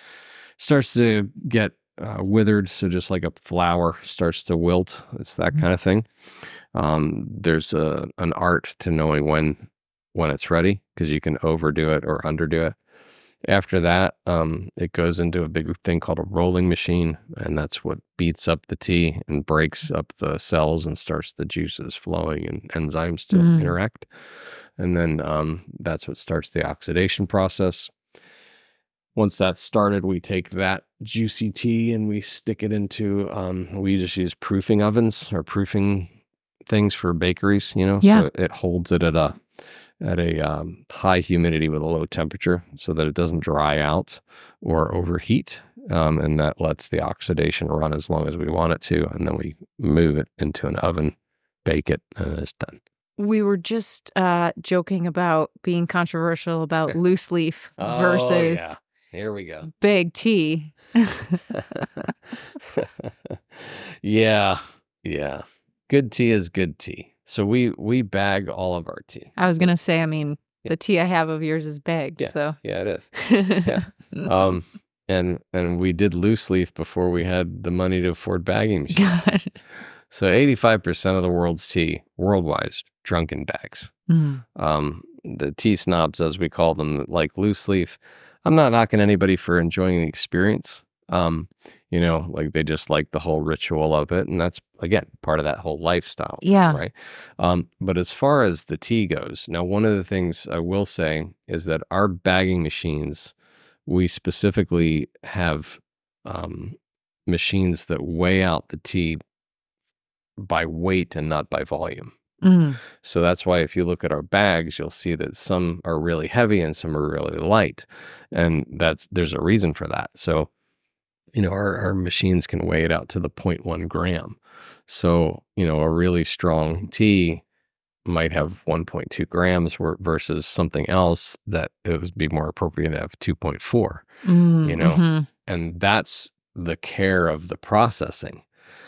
[SPEAKER 2] to get withered. So just like a flower starts to wilt. It's that kind of thing. There's an art to knowing when it's ready, because you can overdo it or underdo it. After that, it goes into a big thing called a rolling machine, and that's what beats up the tea and breaks up the cells and starts the juices flowing and enzymes to interact. And then that's what starts the oxidation process. Once that's started, we take that juicy tea and we stick it into, we just use proofing ovens or proofing things for bakeries, so it holds it at a high humidity with a low temperature so that it doesn't dry out or overheat. And that lets the oxidation run as long as we want it to. And then we move it into an oven, bake it, and it's done.
[SPEAKER 1] We were just joking about being controversial about loose leaf versus
[SPEAKER 2] Here we go.
[SPEAKER 1] big tea.
[SPEAKER 2] Yeah. Good tea is good tea. So we bag all of our tea.
[SPEAKER 1] I was going to say, the tea I have of yours is bagged.
[SPEAKER 2] Yeah.
[SPEAKER 1] So
[SPEAKER 2] Yeah, it is. Yeah. And we did loose leaf before we had the money to afford bagging machines.
[SPEAKER 1] God.
[SPEAKER 2] So 85% of the world's tea worldwide is drunk in bags. The tea snobs, as we call them, like loose leaf. I'm not knocking anybody for enjoying the experience. Like they just like the whole ritual of it. And that's, again, part of that whole lifestyle.
[SPEAKER 1] Yeah.
[SPEAKER 2] Right. But as far as the tea goes, now, one of the things I will say is that our bagging machines, we specifically have machines that weigh out the tea by weight and not by volume. So that's why if you look at our bags, you'll see that some are really heavy and some are really light. And there's a reason for that. So, our machines can weigh it out to the 0.1 gram. So, a really strong tea might have 1.2 grams versus something else that it would be more appropriate to have 2.4, and that's the care of the processing.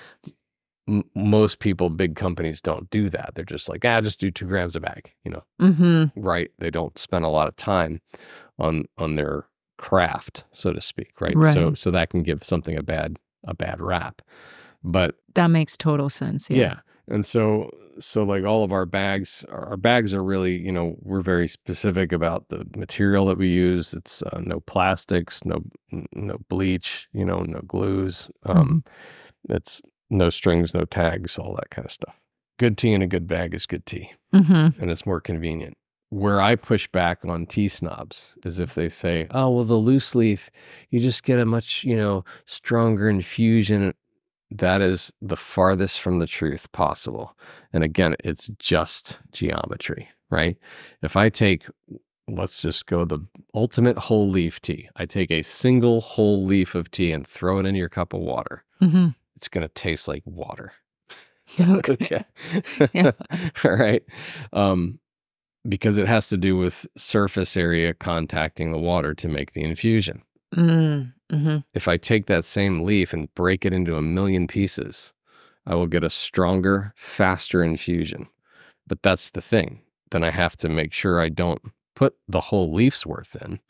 [SPEAKER 2] Most people, big companies, don't do that. They're just like, just do 2 grams a bag, right? They don't spend a lot of time on their craft, so to speak, right? So that can give something a bad rap. But
[SPEAKER 1] that makes total sense.
[SPEAKER 2] Yeah. And so like all of our bags are really, we're very specific about the material that we use. It's no plastics, no bleach, no glues. It's no strings, no tags, all that kind of stuff. Good tea in a good bag is good tea. And it's more convenient. Where I push back on tea snobs is if they say, oh, well, the loose leaf, you just get a much, stronger infusion. that is the farthest from the truth possible. And again, it's just geometry, right? If I take, let's just go the ultimate whole leaf tea. I take a single whole leaf of tea and throw it into your cup of water.
[SPEAKER 1] Mm-hmm.
[SPEAKER 2] It's going to taste like water.
[SPEAKER 1] Okay. Yeah.
[SPEAKER 2] All right. Because it has to do with surface area contacting the water to make the infusion.
[SPEAKER 1] Mm-hmm.
[SPEAKER 2] If I take that same leaf and break it into a million pieces, I will get a stronger, faster infusion. But that's the thing. Then I have to make sure I don't put the whole leaf's worth in.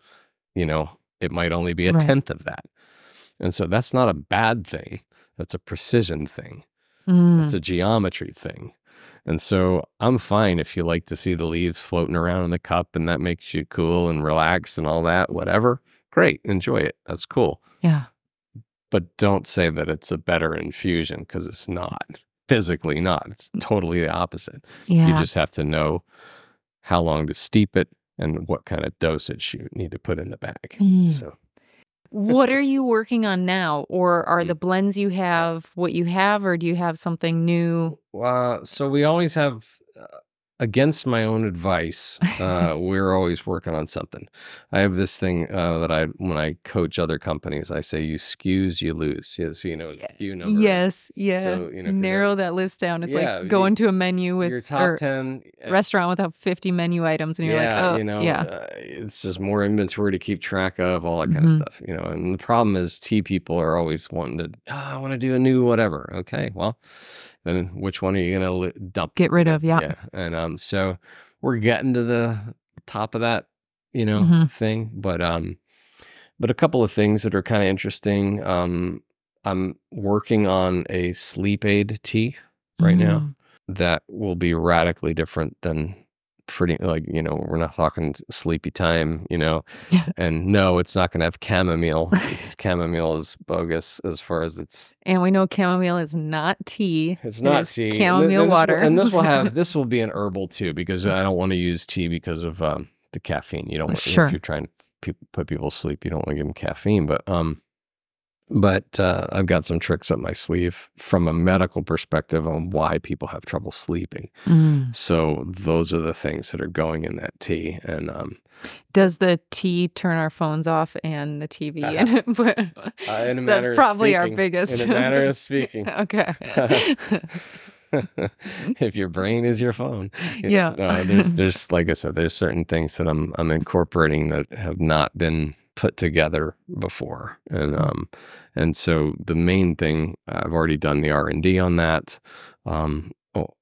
[SPEAKER 2] It might only be a tenth of that. And so that's not a bad thing. That's a precision thing. It's a geometry thing. And so I'm fine if you like to see the leaves floating around in the cup and that makes you cool and relaxed and all that, whatever. Great. Enjoy it. That's cool.
[SPEAKER 1] Yeah.
[SPEAKER 2] But don't say that it's a better infusion because it's not. Physically not. It's totally the opposite.
[SPEAKER 1] Yeah.
[SPEAKER 2] You just have to know how long to steep it and what kind of dosage you need to put in the bag. So,
[SPEAKER 1] what are you working on now? Or are the blends you have what you have, or do you have something new?
[SPEAKER 2] So we always have, against my own advice, we're always working on something. I have this thing that when I coach other companies, I say, you skews, you lose. Yes, SKU numbers.
[SPEAKER 1] Yes, yeah.
[SPEAKER 2] So,
[SPEAKER 1] narrow that list down. It's
[SPEAKER 2] yeah,
[SPEAKER 1] like going to a menu with
[SPEAKER 2] your top 10
[SPEAKER 1] restaurant without 50 menu items, and you're like, oh,
[SPEAKER 2] it's just more inventory to keep track of, all that kind of stuff. And the problem is, tea people are always wanting to, I want to do a new whatever. Okay, well. Then which one are you going to dump?
[SPEAKER 1] Get rid of, yeah.
[SPEAKER 2] And so we're getting to the top of that, thing. But a couple of things that are kind of interesting. I'm working on a sleep aid tea right now that will be radically different than we're not talking sleepy time, and no, it's not going to have chamomile. Chamomile is bogus as far as it's.
[SPEAKER 1] And we know chamomile is not tea.
[SPEAKER 2] It's not tea.
[SPEAKER 1] Chamomile water.
[SPEAKER 2] And this will be an herbal too, because I don't want to use tea because of the caffeine. You don't want, if you're trying to put people to sleep, you don't want to give them caffeine, but I've got some tricks up my sleeve from a medical perspective on why people have trouble sleeping. So those are the things that are going in that tea. And
[SPEAKER 1] does the tea turn our phones off and the TV? That's probably our biggest.
[SPEAKER 2] In a manner of speaking.
[SPEAKER 1] Okay.
[SPEAKER 2] If your brain is your phone.
[SPEAKER 1] Yeah.
[SPEAKER 2] No, there's like I said, there's certain things that I'm incorporating that have not been put together before. And so the main thing, I've already done the R&D on that. And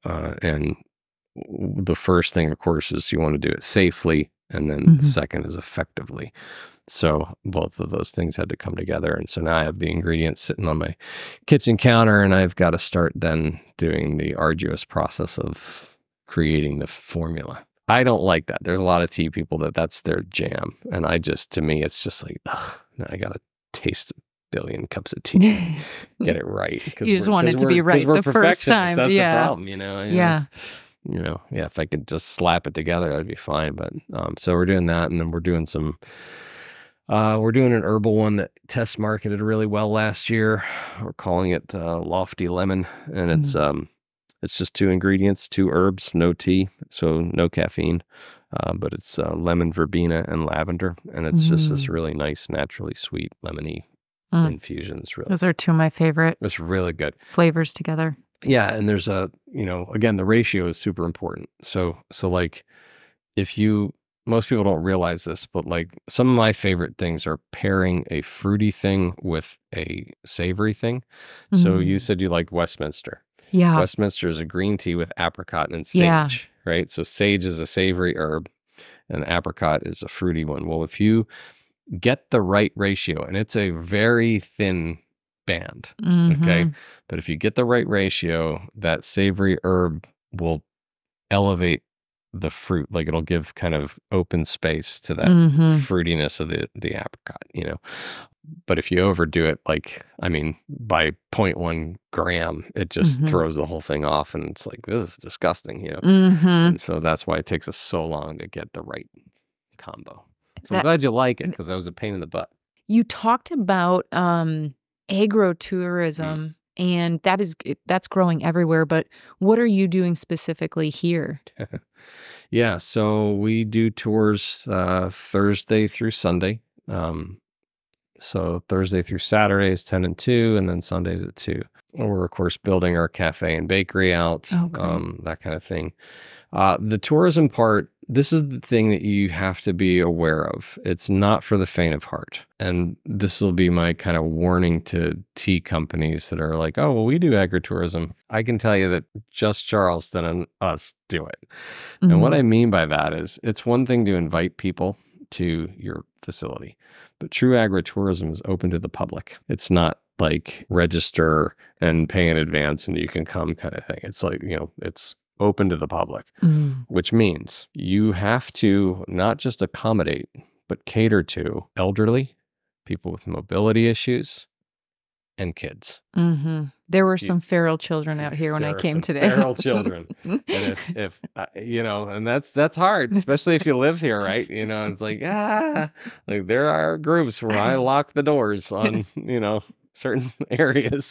[SPEAKER 2] the first thing, of course, is you want to do it safely. And then the second is effectively. So both of those things had to come together. And so now I have the ingredients sitting on my kitchen counter, and I've got to start then doing the arduous process of creating the formula. I don't like that. There's a lot of tea people that's their jam. And to me, it's just like, now I got to taste a billion cups of tea. Get it right.
[SPEAKER 1] You just want it to be right the first time.
[SPEAKER 2] That's
[SPEAKER 1] the
[SPEAKER 2] problem, if I could just slap it together, that'd be fine. But so we're doing that, and then we're doing we're doing an herbal one that test marketed really well last year. We're calling it Lofty Lemon, and it's just 2 ingredients, 2 herbs, no tea, so no caffeine, but it's lemon, verbena, and lavender, and it's just this really nice, naturally sweet, lemony infusion.
[SPEAKER 1] Those are 2 of my favorite.
[SPEAKER 2] It's really good
[SPEAKER 1] flavors together.
[SPEAKER 2] Yeah, and there's again, the ratio is super important. So like, most people don't realize this, but like some of my favorite things are pairing a fruity thing with a savory thing. So you said you like Westminster.
[SPEAKER 1] Yeah.
[SPEAKER 2] Westminster is a green tea with apricot and sage, right? So sage is a savory herb and apricot is a fruity one. Well, if you get the right ratio, and it's a very thin band, okay? But if you get the right ratio, that savory herb will elevate the fruit. Like it'll give kind of open space to that fruitiness of the apricot, But if you overdo it, by 0.1 gram, it just throws the whole thing off, and it's like, this is disgusting, And so that's why it takes us so long to get the right combo. So I'm glad you like it, because that was a pain in the butt.
[SPEAKER 1] You talked about agro-tourism And that's growing everywhere. But what are you doing specifically here?
[SPEAKER 2] Yeah, so we do tours Thursday through Sunday. So Thursday through Saturday is 10 and 2, and then Sundays at 2. We're, of course, building our cafe and bakery out, that kind of thing. The tourism part, this is the thing that you have to be aware of. It's not for the faint of heart. And this will be my kind of warning to tea companies that are like, oh, well, we do agritourism. I can tell you that just Charleston and us do it. Mm-hmm. And what I mean by that is it's one thing to invite people to your facility, but true agritourism is open to the public. It's not like register and pay in advance and you can come kind of thing. It's like, it's open to the public, which means you have to not just accommodate, but cater to elderly, people with mobility issues, and kids.
[SPEAKER 1] Mm-hmm. There were some feral children out here when I came today.
[SPEAKER 2] Feral children, and if and that's hard, especially if you live here, right? It's like like there are groups where I lock the doors on certain areas,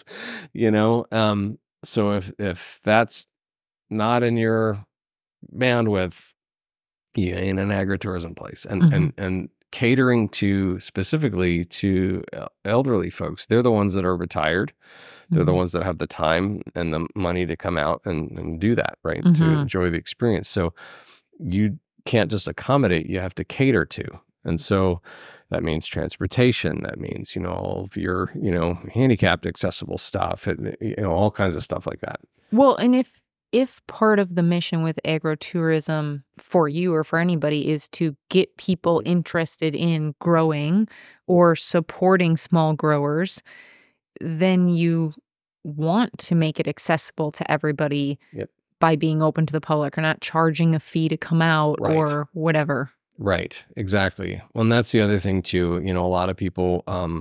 [SPEAKER 2] So if that's not in your bandwidth, you ain't an agritourism place, and catering to specifically to elderly folks. They're the ones that are retired. They're the ones that have the time and the money to come out and do that, right? To enjoy the experience. So you can't just accommodate, you have to cater to. And so that means transportation. That means, all of your, handicapped accessible stuff, all kinds of stuff like that.
[SPEAKER 1] Well, and if part of the mission with agrotourism for you or for anybody is to get people interested in growing or supporting small growers, then you want to make it accessible to everybody by being open to the public or not charging a fee to come out or whatever.
[SPEAKER 2] Right, exactly. Well, and that's the other thing too. A lot of people,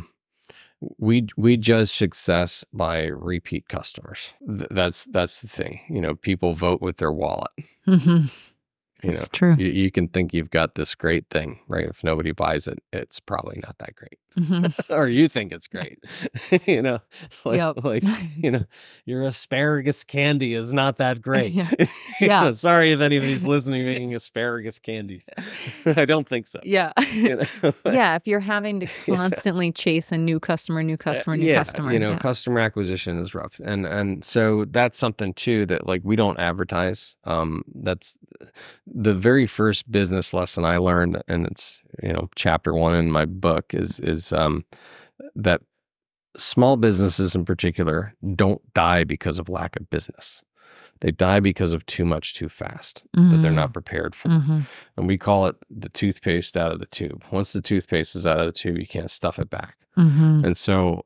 [SPEAKER 2] we judge success by repeat customers. That's the thing. People vote with their wallet.
[SPEAKER 1] Mm-hmm. It's true.
[SPEAKER 2] You can think you've got this great thing, right? If nobody buys it, it's probably not that great. Or you think it's great. Your asparagus candy is not that great.
[SPEAKER 1] Yeah.
[SPEAKER 2] Sorry if anybody's listening making asparagus candy. I don't think so.
[SPEAKER 1] Yeah. Yeah, if you're having to constantly chase a new customer.
[SPEAKER 2] Customer acquisition is rough. And so that's something too that we don't advertise. That's the very first business lesson I learned, and it's chapter 1 in my book is that small businesses in particular don't die because of lack of business. They die because of too much too fast that they're not prepared for. And we call it the toothpaste out of the tube. Once the toothpaste is out of the tube, you can't stuff it back. And so,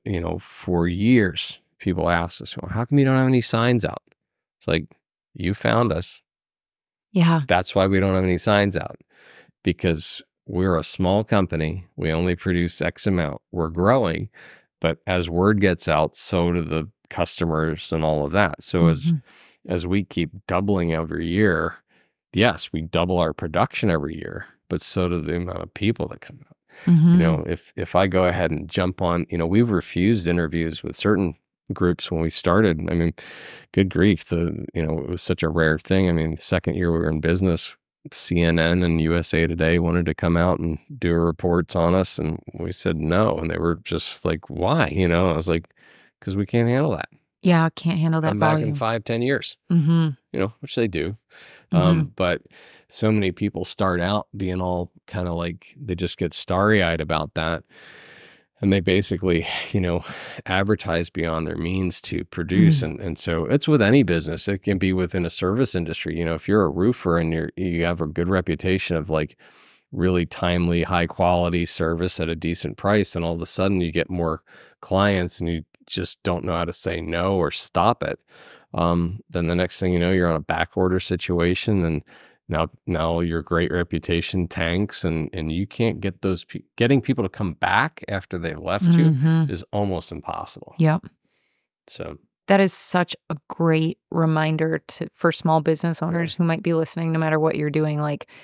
[SPEAKER 2] for years, people asked us, well, how come you don't have any signs out? It's like, you found us.
[SPEAKER 1] Yeah.
[SPEAKER 2] That's why we don't have any signs out, because we're a small company. We only produce X amount. We're growing, but as word gets out, so do the customers and all of that. So as we keep doubling every year, yes, we double our production every year, but so do the amount of people that come out. If I go ahead and jump on, we've refused interviews with certain groups when we started. I mean, good grief, it was such a rare thing. I mean, the second year we were in business, CNN and USA Today wanted to come out and do reports on us, and we said no, and they were just like, why? I was like, because we can't handle that.
[SPEAKER 1] Yeah, can't handle that volume.
[SPEAKER 2] Back in 5-10 years, which they do. But so many people start out being all kind of like, they just get starry-eyed about that. And they basically, advertise beyond their means to produce. And so it's with any business. It can be within a service industry. If you're a roofer and you have a good reputation of really timely, high quality service at a decent price, and all of a sudden you get more clients and you just don't know how to say no or stop it. Then the next thing you know, you're on a back order situation, and now your great reputation tanks, and you can't get getting people to come back after they've left you is almost impossible.
[SPEAKER 1] Yep.
[SPEAKER 2] So
[SPEAKER 1] that is such a great reminder for small business owners who might be listening, no matter what you're doing.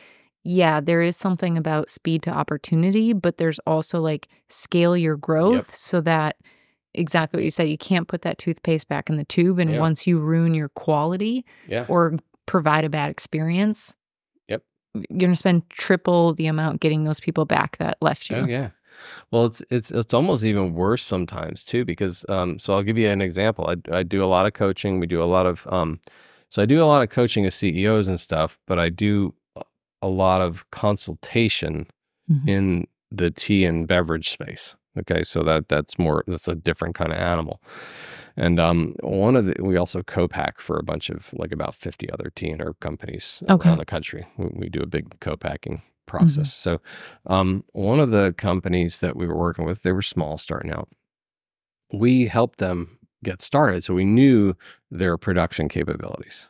[SPEAKER 1] There is something about speed to opportunity, but there's also scale your growth so that exactly what you said. You can't put that toothpaste back in the tube. And
[SPEAKER 2] Yeah.
[SPEAKER 1] once you ruin your quality
[SPEAKER 2] Yeah.
[SPEAKER 1] or provide a bad experience,
[SPEAKER 2] Yep.
[SPEAKER 1] you're going to spend triple the amount getting those people back that left you.
[SPEAKER 2] Oh yeah. Well, it's almost even worse sometimes too, because so I'll give you an example. I do a lot of coaching. We do a lot of so I do a lot of coaching of CEOs and stuff, but I do a lot of consultation
[SPEAKER 1] Mhm.
[SPEAKER 2] in the tea and beverage space. Okay, so that's a different kind of animal. And we also co-pack for a bunch of like about 50 other tea and herb companies
[SPEAKER 1] Okay.
[SPEAKER 2] around the country. We do a big co-packing process. So one of the companies that we were working with, they were small starting out. We helped them get started. So we knew their production capabilities,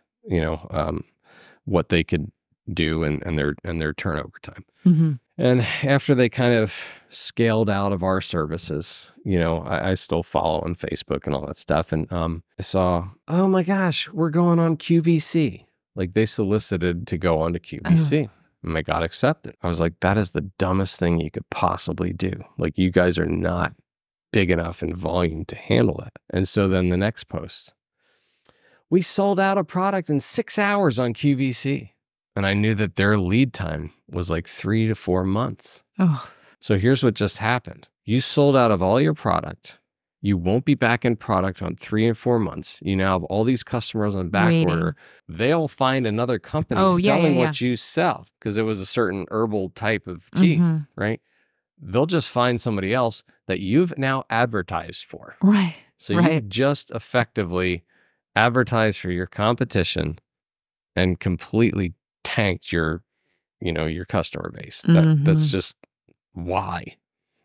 [SPEAKER 2] what they could do and their turnover time.
[SPEAKER 1] Mhm.
[SPEAKER 2] And after they kind of scaled out of our services, I still follow on Facebook and all that stuff. And I saw, oh my gosh, we're going on QVC. Like they solicited to go on to QVC. And they got accepted. I was like, that is the dumbest thing you could possibly do. Like you guys are not big enough in volume to handle that. And so then the next post, we sold out a product in 6 hours on QVC. And I knew that their lead time was like 3 to 4 months.
[SPEAKER 1] Oh,
[SPEAKER 2] So here's what just happened. You sold out of all your product. You won't be back in product on 3 and 4 months. You now have all these customers on back
[SPEAKER 1] Waiting.
[SPEAKER 2] order. They'll find another company
[SPEAKER 1] Oh, yeah,
[SPEAKER 2] selling
[SPEAKER 1] yeah,
[SPEAKER 2] what you sell because it was a certain herbal type of tea,
[SPEAKER 1] Mhm.
[SPEAKER 2] right? They'll just find somebody else that you've now advertised for.
[SPEAKER 1] Right.
[SPEAKER 2] So
[SPEAKER 1] Right.
[SPEAKER 2] you've just effectively advertised for your competition and completely tanked your customer base. That's
[SPEAKER 1] Mhm.
[SPEAKER 2] just why.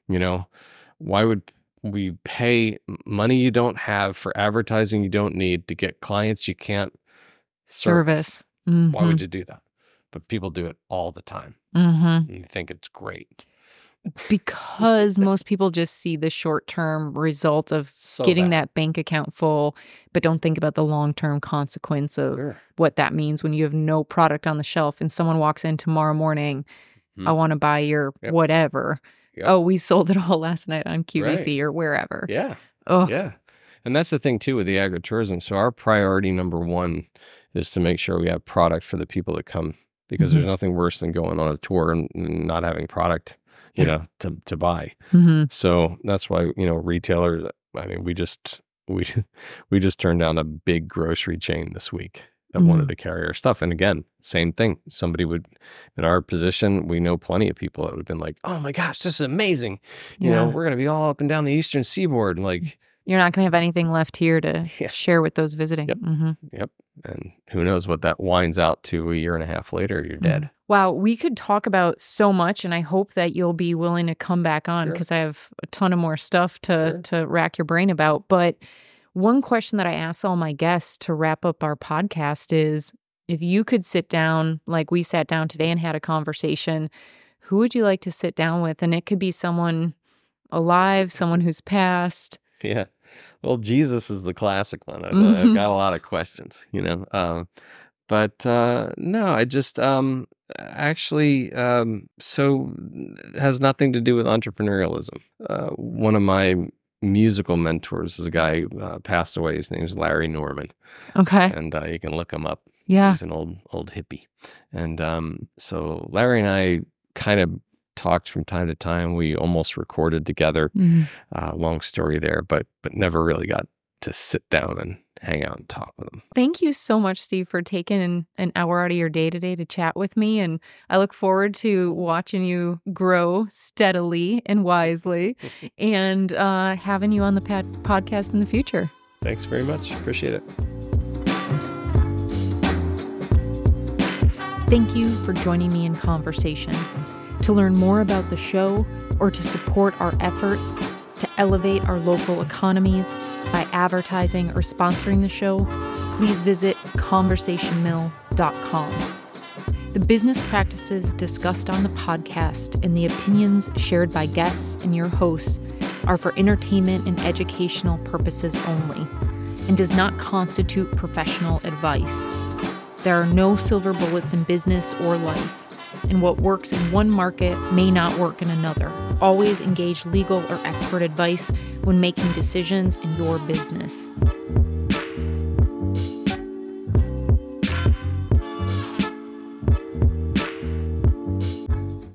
[SPEAKER 2] Why would we pay money you don't have for advertising you don't need to get clients you can't service?
[SPEAKER 1] Service.
[SPEAKER 2] Why would you do that? But people do it all the time.
[SPEAKER 1] Mhm.
[SPEAKER 2] And you think it's great.
[SPEAKER 1] Because most people just see the short-term result of
[SPEAKER 2] So
[SPEAKER 1] getting
[SPEAKER 2] bad.
[SPEAKER 1] that bank account full, but don't think about the long-term consequence of
[SPEAKER 2] Sure.
[SPEAKER 1] what that means when you have no product on the shelf and someone walks in tomorrow morning, I want to buy your
[SPEAKER 2] Yep.
[SPEAKER 1] whatever.
[SPEAKER 2] Yep.
[SPEAKER 1] Oh, we sold it all last night on QVC or wherever.
[SPEAKER 2] Yeah.
[SPEAKER 1] Oh,
[SPEAKER 2] Yeah. And that's the thing too with the agritourism. So our priority number one is to make sure we have product for the people that come, because there's nothing worse than going on a tour and not having product, to buy.
[SPEAKER 1] Mhm.
[SPEAKER 2] So that's why, retailers, I mean, we just turned down a big grocery chain this week that wanted to carry our stuff. And again, same thing. Somebody would, in our position, we know plenty of people that would have been like, oh my gosh, this is amazing.
[SPEAKER 1] Yeah.
[SPEAKER 2] We're going to be all up and down the Eastern Seaboard. And like,
[SPEAKER 1] You're not going to have anything left here to
[SPEAKER 2] Yeah.
[SPEAKER 1] share with those visiting.
[SPEAKER 2] Yep.
[SPEAKER 1] Mhm.
[SPEAKER 2] yep. And who knows what that winds out to a year and a half later, you're dead.
[SPEAKER 1] Wow, we could talk about so much, and I hope that you'll be willing to come back on
[SPEAKER 2] Sure.
[SPEAKER 1] because I have a ton of more stuff to rack your brain about. But one question that I ask all my guests to wrap up our podcast is, if you could sit down like we sat down today and had a conversation, who would you like to sit down with? And it could be someone alive, someone who's passed.
[SPEAKER 2] Yeah. Well, Jesus is the classic one. I've got a lot of questions, but no, I just actually so it has nothing to do with entrepreneurialism. One of my musical mentors is a guy who passed away. His name is Larry Norman,
[SPEAKER 1] Okay.
[SPEAKER 2] and you can look him up.
[SPEAKER 1] Yeah.
[SPEAKER 2] He's an old hippie, and so Larry and I kind of talked from time to time. We almost recorded together.
[SPEAKER 1] Mhm.
[SPEAKER 2] Long story there, but never really got to sit down and hang out and talk with him.
[SPEAKER 1] Thank you so much, Steve, for taking an hour out of your day today to chat with me. And I look forward to watching you grow steadily and wisely and having you on the podcast in the future.
[SPEAKER 2] Thanks very much. Appreciate it.
[SPEAKER 1] Thank you for joining me in conversation. To learn more about the show or to support our efforts to elevate our local economies by advertising or sponsoring the show, please visit conversationmill.com. The business practices discussed on the podcast and the opinions shared by guests and your hosts are for entertainment and educational purposes only and does not constitute professional advice. There are no silver bullets in business or life. and what works in one market may not work in another. Always engage legal or expert advice when making decisions in your business.